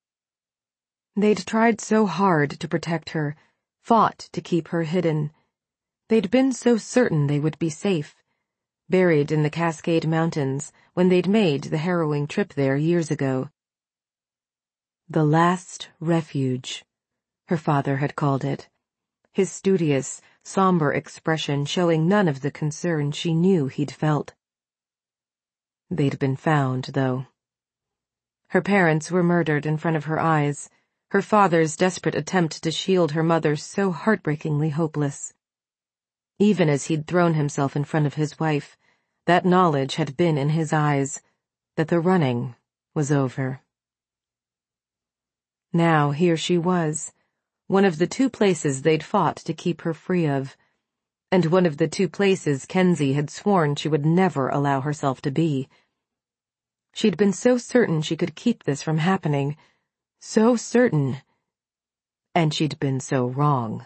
Speaker 1: They'd tried so hard to protect her, fought to keep her hidden. They'd been so certain they would be safe, buried in the Cascade Mountains when they'd made the harrowing trip there years ago. The last refuge, her father had called it, his studious, somber expression showing none of the concern she knew he'd felt. They'd been found, though. Her parents were murdered in front of her eyes, her father's desperate attempt to shield her mother so heartbreakingly hopeless. Even as he'd thrown himself in front of his wife, that knowledge had been in his eyes, that the running was over. Now here she was, one of the two places they'd fought to keep her free of, and one of the two places Kenzie had sworn she would never allow herself to be. She'd been so certain she could keep this from happening, so certain, and she'd been so wrong.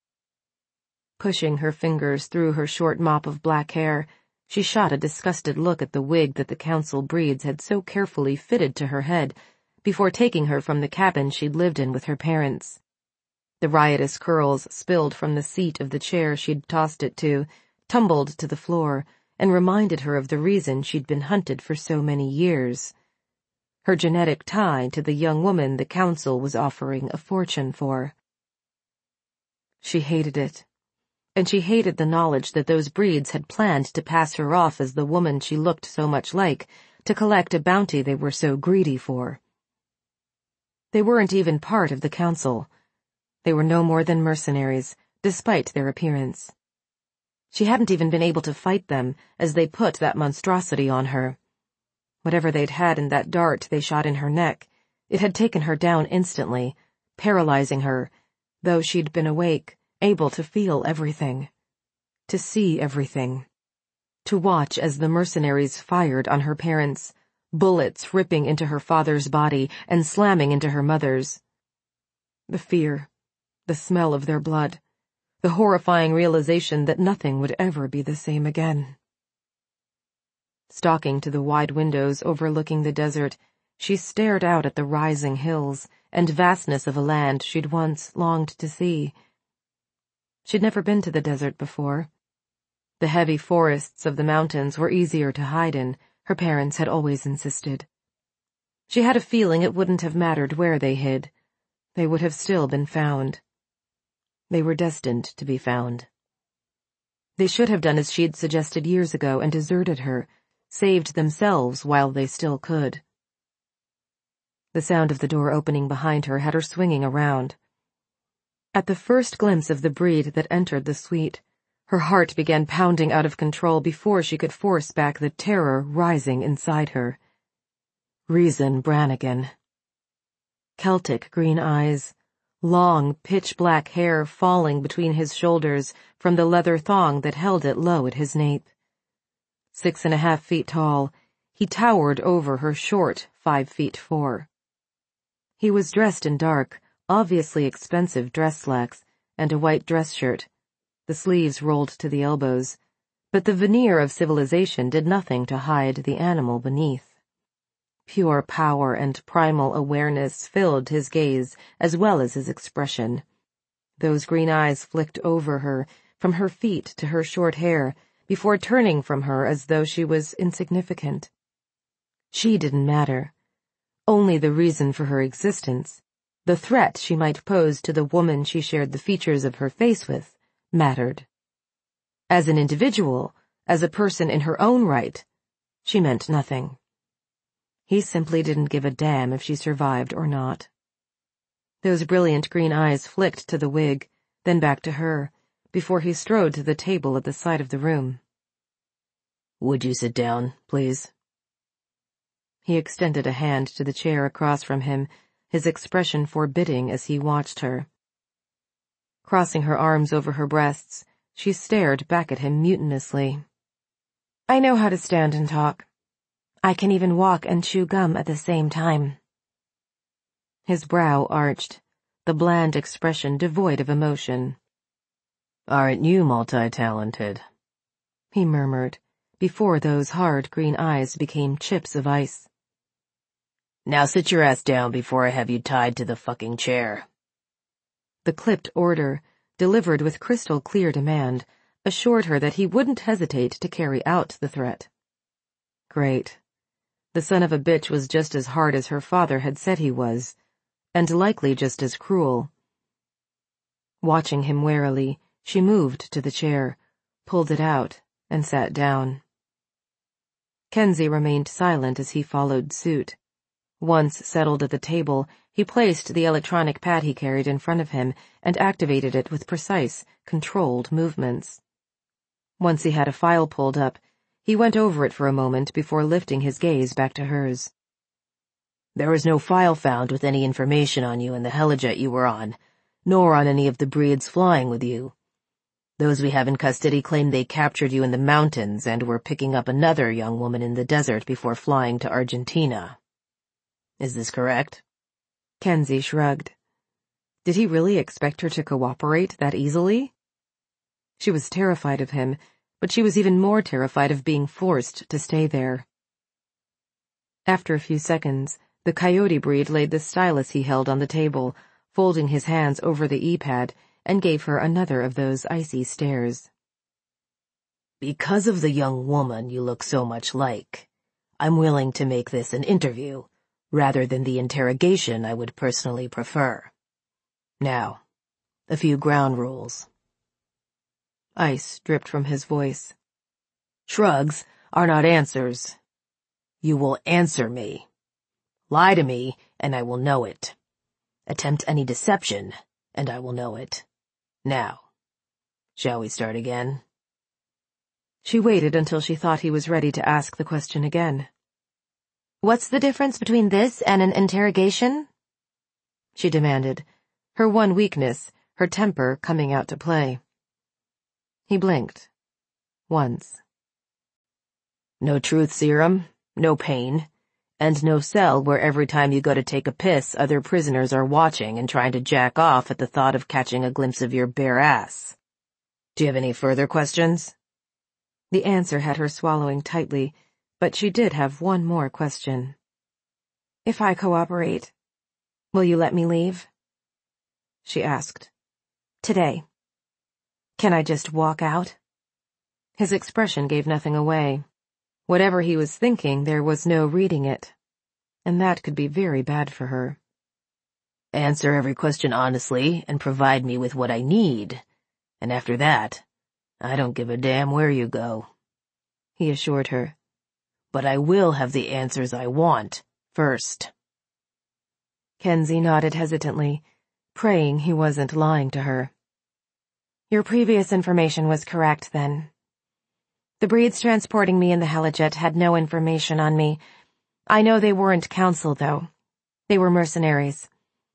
Speaker 1: Pushing her fingers through her short mop of black hair, she shot a disgusted look at the wig that the Council Breeds had so carefully fitted to her head before taking her from the cabin she'd lived in with her parents. The riotous curls spilled from the seat of the chair she'd tossed it to, tumbled to the floor, and reminded her of the reason she'd been hunted for so many years. Her genetic tie to the young woman the Council was offering a fortune for. She hated it. And she hated the knowledge that those breeds had planned to pass her off as the woman she looked so much like, to collect a bounty they were so greedy for. They weren't even part of the Council. They were no more than mercenaries, despite their appearance. She hadn't even been able to fight them as they put that monstrosity on her. Whatever they'd had in that dart they shot in her neck, it had taken her down instantly, paralyzing her, though she'd been awake, able to feel everything, to see everything, to watch as the mercenaries fired on her parents, bullets ripping into her father's body and slamming into her mother's. The fear, the smell of their blood, the horrifying realization that nothing would ever be the same again. Stalking to the wide windows overlooking the desert, she stared out at the rising hills and vastness of a land she'd once longed to see. She'd never been to the desert before. The heavy forests of the mountains were easier to hide in, her parents had always insisted. She had a feeling it wouldn't have mattered where they hid. They would have still been found. They were destined to be found. They should have done as she'd suggested years ago and deserted her, saved themselves while they still could. The sound of the door opening behind her had her swinging around. At the first glimpse of the breed that entered the suite, her heart began pounding out of control before she could force back the terror rising inside her. Reason Brannigan. Celtic green eyes, long, pitch-black hair falling between his shoulders from the leather thong that held it low at his nape. Six and a half feet tall, he towered over her short five feet four. He was dressed in dark, obviously expensive dress slacks and a white dress shirt, the sleeves rolled to the elbows, but the veneer of civilization did nothing to hide the animal beneath. Pure power and primal awareness filled his gaze as well as his expression. Those green eyes flicked over her, from her feet to her short hair, before turning from her as though she was insignificant. She didn't matter. Only the reason for her existence, the threat she might pose to the woman she shared the features of her face with, mattered. As an individual, as a person in her own right, she meant nothing. He simply didn't give a damn if she survived or not. Those brilliant green eyes flicked to the wig, then back to her, before he strode to the table at the side of the room.
Speaker 2: "Would you sit down, please?"
Speaker 1: He extended a hand to the chair across from him, his expression forbidding as he watched her. Crossing her arms over her breasts, she stared back at him mutinously. "I know how to stand and talk. I can even walk and chew gum at the same time." His brow arched, the bland expression devoid of emotion.
Speaker 2: "Aren't you multi-talented?"
Speaker 1: he murmured, before those hard green eyes became chips of ice.
Speaker 2: "Now sit your ass down before I have you tied to the fucking chair."
Speaker 1: The clipped order, delivered with crystal clear demand, assured her that he wouldn't hesitate to carry out the threat. Great. The son of a bitch was just as hard as her father had said he was, and likely just as cruel. Watching him warily, she moved to the chair, pulled it out, and sat down. Kenzie remained silent as he followed suit. Once settled at the table, he placed the electronic pad he carried in front of him and activated it with precise, controlled movements. Once he had a file pulled up, he went over it for a moment before lifting his gaze back to hers.
Speaker 2: "There was no file found with any information on you in the helijet you were on, nor on any of the breeds flying with you. Those we have in custody claim they captured you in the mountains and were picking up another young woman in the desert before flying to Argentina. Is this correct?"
Speaker 1: Kenzie shrugged. Did he really expect her to cooperate that easily? She was terrified of him, but she was even more terrified of being forced to stay there. After a few seconds, the coyote breed laid the stylus he held on the table, folding his hands over the e-pad, and gave her another of those icy stares.
Speaker 2: "Because of the young woman you look so much like, I'm willing to make this an interview, rather than the interrogation I would personally prefer. Now, a few ground rules."
Speaker 1: Ice dripped from his voice.
Speaker 2: "Shrugs are not answers. You will answer me. Lie to me, and I will know it. Attempt any deception, and I will know it. Now, shall we start again?"
Speaker 1: She waited until she thought he was ready to ask the question again.
Speaker 3: "What's the difference between this and an interrogation?"
Speaker 1: she demanded, her one weakness, her temper, coming out to play. He blinked. Once.
Speaker 2: "No truth serum, no pain, and no cell where every time you go to take a piss other prisoners are watching and trying to jack off at the thought of catching a glimpse of your bare ass. Do you have any further questions?"
Speaker 1: The answer had her swallowing tightly, but she did have one more question. "If I cooperate, will you let me leave?" she asked. "Today. Can I just walk out?" His expression gave nothing away. Whatever he was thinking, there was no reading it, and that could be very bad for her.
Speaker 2: "Answer every question honestly and provide me with what I need, and after that, I don't give a damn where you go," he assured her. "But I will have the answers I want, first."
Speaker 1: Kenzie nodded hesitantly, praying he wasn't lying to her.
Speaker 3: "Your previous information was correct, then. The breeds transporting me in the helijet had no information on me. I know they weren't council, though. They were mercenaries.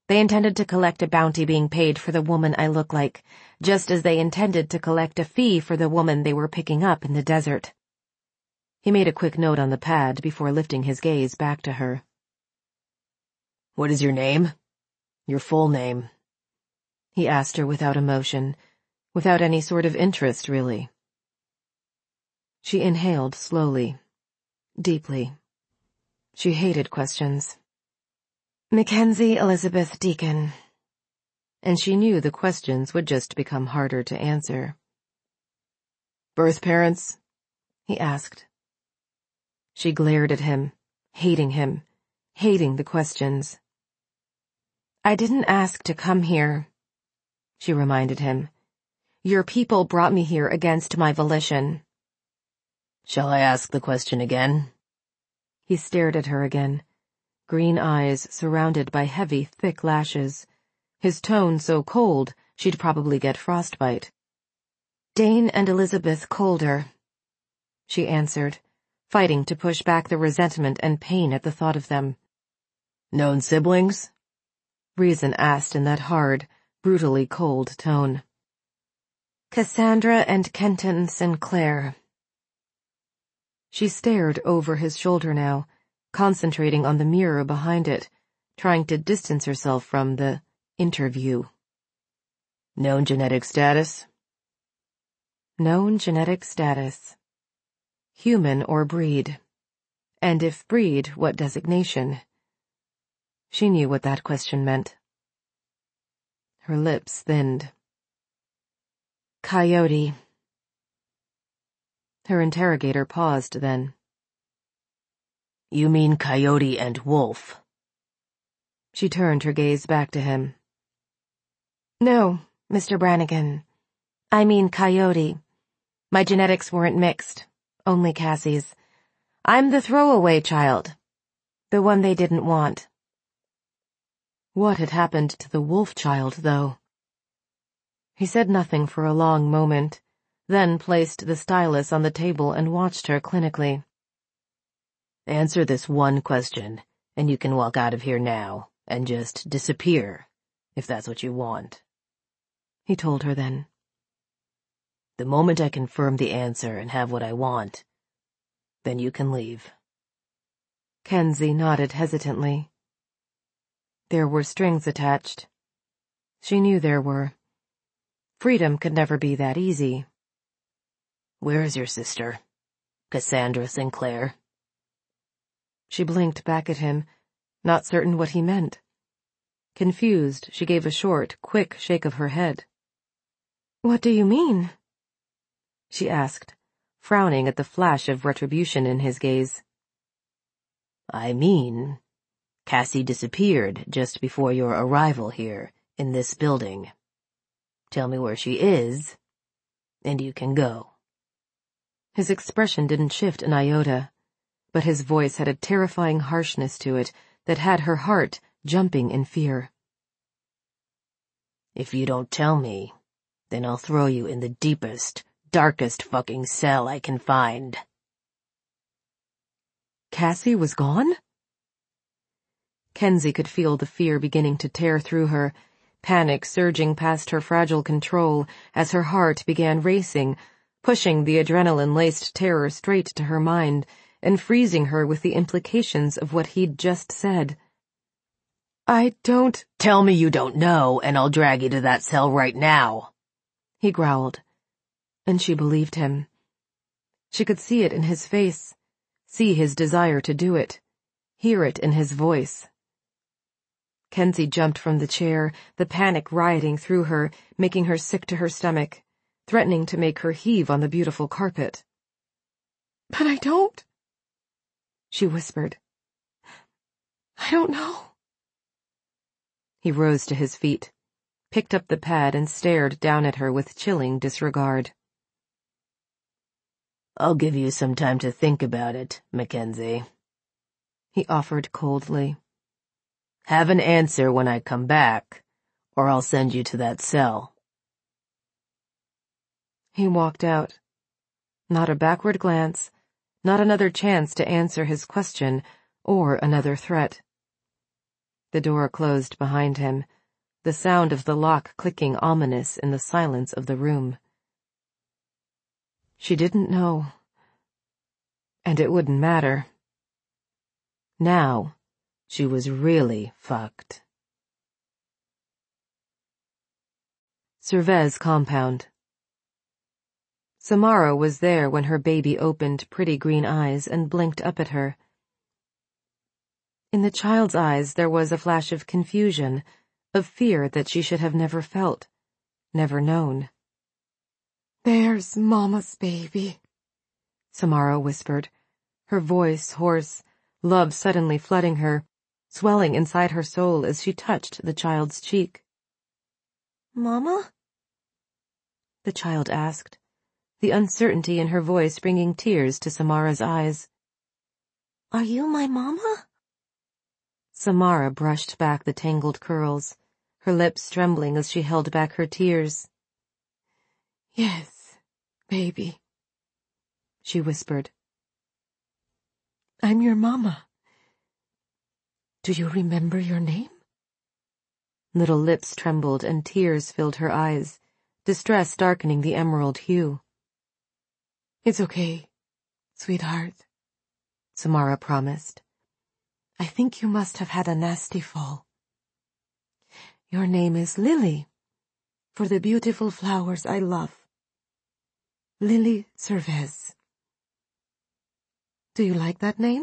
Speaker 1: They intended to collect a bounty being paid for the woman I look like, just as they intended to collect a fee for the woman they were picking up in the desert. He made a quick note on the pad before lifting his gaze back to her.
Speaker 2: "What is your name? Your full name?"
Speaker 1: he asked her without emotion, without any sort of interest, really. She inhaled slowly, deeply. She hated questions. Mackenzie Elizabeth Deacon. And she knew the questions would just become harder to answer.
Speaker 2: "Birth parents?"
Speaker 1: he asked. She glared at him, hating him, hating the questions. I didn't ask to come here, she reminded him. Your people brought me here against my volition.
Speaker 2: "Shall I ask the question again?"
Speaker 1: He stared at her again, green eyes surrounded by heavy, thick lashes, his tone so cold she'd probably get frostbite. Dane and Elizabeth Colder, she answered, fighting to push back the resentment and pain at the thought of them.
Speaker 2: "Known siblings?"
Speaker 1: Reason asked in that hard, brutally cold tone. Cassandra and Kenton Sinclair. She stared over his shoulder now, concentrating on the mirror behind it, trying to distance herself from the interview.
Speaker 2: "Known genetic status?"
Speaker 1: Known genetic status. Human or breed. And if breed, what designation? She knew what that question meant. Her lips thinned. Coyote. Her interrogator paused then.
Speaker 2: "You mean coyote and wolf?"
Speaker 1: She turned her gaze back to him. No, Mister Brannigan. I mean coyote. My genetics weren't mixed, only Cassie's. I'm the throwaway child. The one they didn't want. What had happened to the wolf child, though? He said nothing for a long moment, then placed the stylus on the table and watched her clinically.
Speaker 2: "Answer this one question, and you can walk out of here now, and just disappear, if that's what you want,"
Speaker 1: he told her then.
Speaker 2: "The moment I confirm the answer and have what I want, then you can leave."
Speaker 1: Kenzie nodded hesitantly. There were strings attached. She knew there were. Freedom could never be that easy.
Speaker 2: "Where is your sister, Cassandra Sinclair?"
Speaker 1: She blinked back at him, not certain what he meant. Confused, she gave a short, quick shake of her head. What do you mean? She asked, frowning at the flash of retribution in his gaze.
Speaker 2: I mean, Cassie disappeared just before your arrival here, in this building. Tell me where she is, and you can go.
Speaker 1: His expression didn't shift an iota, but his voice had a terrifying harshness to it that had her heart jumping in fear.
Speaker 2: If you don't tell me, then I'll throw you in the deepest, darkest fucking cell I can find.
Speaker 1: Cassie was gone? Kenzie could feel the fear beginning to tear through her, panic surging past her fragile control as her heart began racing, pushing the adrenaline-laced terror straight to her mind and freezing her with the implications of what he'd just said. I don't—
Speaker 2: Tell me you don't know, and I'll drag you to that cell right now,
Speaker 1: he growled. And she believed him. She could see it in his face, see his desire to do it, hear it in his voice. Kenzie jumped from the chair, the panic rioting through her, making her sick to her stomach, threatening to make her heave on the beautiful carpet. But I don't, she whispered. I don't know. He rose to his feet, picked up the pad and stared down at her with chilling disregard.
Speaker 2: I'll give you some time to think about it, Mackenzie, he offered coldly. Have an answer when I come back, or I'll send you to that cell.
Speaker 1: He walked out. Not a backward glance, not another chance to answer his question, or another threat. The door closed behind him, the sound of the lock clicking ominous in the silence of the room. She didn't know. And it wouldn't matter. Now, she was really fucked. Cervez compound. Samara was there when her baby opened pretty green eyes and blinked up at her. In the child's eyes there was a flash of confusion, of fear that she should have never felt, never known.
Speaker 3: "There's Mama's baby,"
Speaker 1: Samara whispered, her voice hoarse, love suddenly flooding her, swelling inside her soul as she touched the child's cheek.
Speaker 2: "Mama?"
Speaker 1: the child asked, the uncertainty in her voice bringing tears to Samara's eyes.
Speaker 2: "Are you my mama?"
Speaker 1: Samara brushed back the tangled curls, her lips trembling as she held back her tears.
Speaker 3: "Yes, baby,"
Speaker 1: she whispered.
Speaker 3: "I'm your mama. Do you remember your name?"
Speaker 1: Little lips trembled and tears filled her eyes, distress darkening the emerald hue.
Speaker 3: "It's okay, sweetheart,"
Speaker 1: Samara promised.
Speaker 3: "I think you must have had a nasty fall. Your name is Lily, for the beautiful flowers I love. Lily Cervez. Do you like that name?"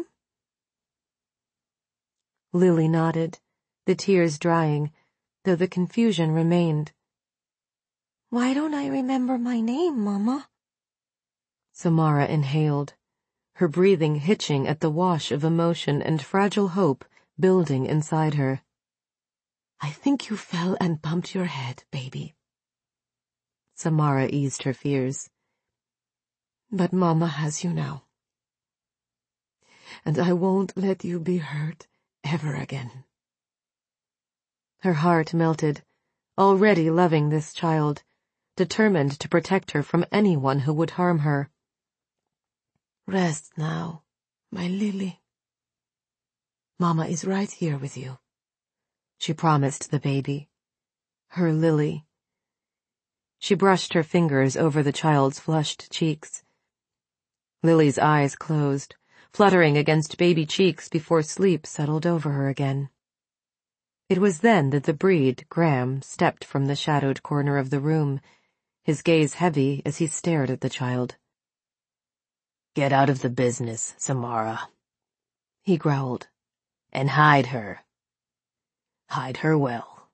Speaker 1: Lily nodded, the tears drying, though the confusion remained.
Speaker 2: "Why don't I remember my name, Mama?"
Speaker 1: Samara inhaled, her breathing hitching at the wash of emotion and fragile hope building inside her.
Speaker 3: "I think you fell and bumped your head, baby."
Speaker 1: Samara eased her fears.
Speaker 3: "But Mama has you now. And I won't let you be hurt ever again."
Speaker 1: Her heart melted, already loving this child, determined to protect her from anyone who would harm her.
Speaker 3: "Rest now, my Lily. Mama is right here with you,"
Speaker 1: she promised the baby. Her Lily. She brushed her fingers over the child's flushed cheeks. Lily's eyes closed, fluttering against baby cheeks before sleep settled over her again. It was then that the breed, Graham, stepped from the shadowed corner of the room, his gaze heavy as he stared at the child.
Speaker 2: "Get out of the business, Samara," he growled, "and hide her. Hide her well."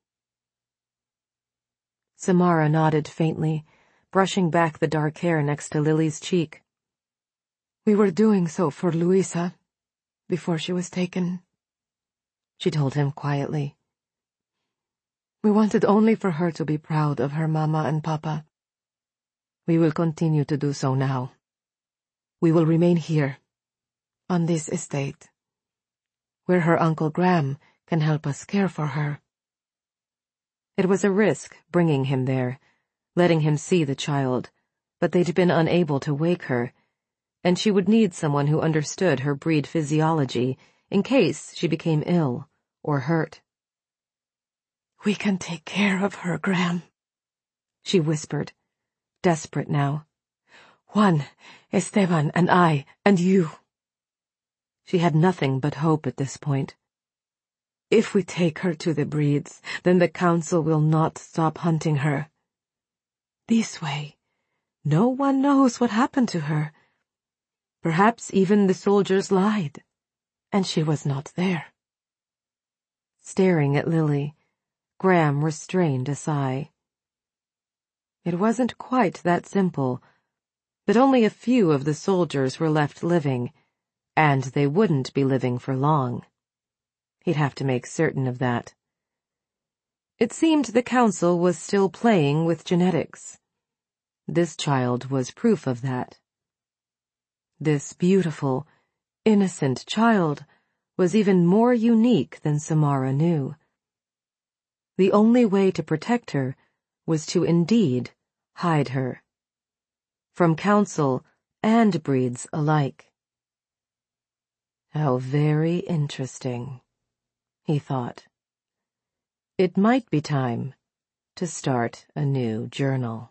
Speaker 1: Samara nodded faintly, brushing back the dark hair next to Lily's cheek.
Speaker 3: "We were doing so for Luisa, before she was taken,"
Speaker 1: she told him quietly.
Speaker 3: "We wanted only for her to be proud of her Mama and Papa. We will continue to do so now. We will remain here, on this estate, where her Uncle Graham can help us care for her."
Speaker 1: It was a risk bringing him there, letting him see the child, but they'd been unable to wake her, and she would need someone who understood her breed physiology in case she became ill or hurt.
Speaker 3: "We can take care of her, Graham,"
Speaker 1: she whispered, desperate now.
Speaker 3: "Juan, Esteban, and I, and you."
Speaker 1: She had nothing but hope at this point.
Speaker 3: "If we take her to the breeds, then the council will not stop hunting her. This way, no one knows what happened to her. Perhaps even the soldiers lied, and she was not there."
Speaker 1: Staring at Lily, Graham restrained a sigh. It wasn't quite that simple, but only a few of the soldiers were left living, and they wouldn't be living for long. He'd have to make certain of that. It seemed the council was still playing with genetics. This child was proof of that. This beautiful, innocent child was even more unique than Samara knew. The only way to protect her was to indeed hide her. From council and breeds alike. How very interesting, he thought. it might be time to start a new journal.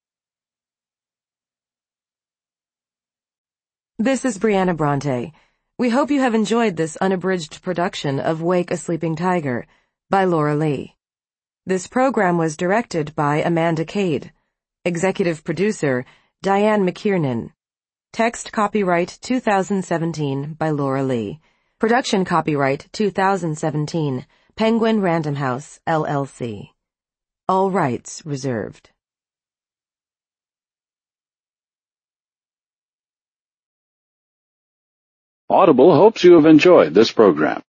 Speaker 1: This is Brianna Bronte. We hope you have enjoyed this unabridged production of Wake a Sleeping Tiger by Laura Lee. This program was directed by Amanda Cade. Executive producer, Diane McKiernan. Text copyright two thousand seventeen by Laura Lee. Production copyright two thousand seventeen, Penguin Random House, L L C. All rights reserved.
Speaker 4: Audible hopes you have enjoyed this program.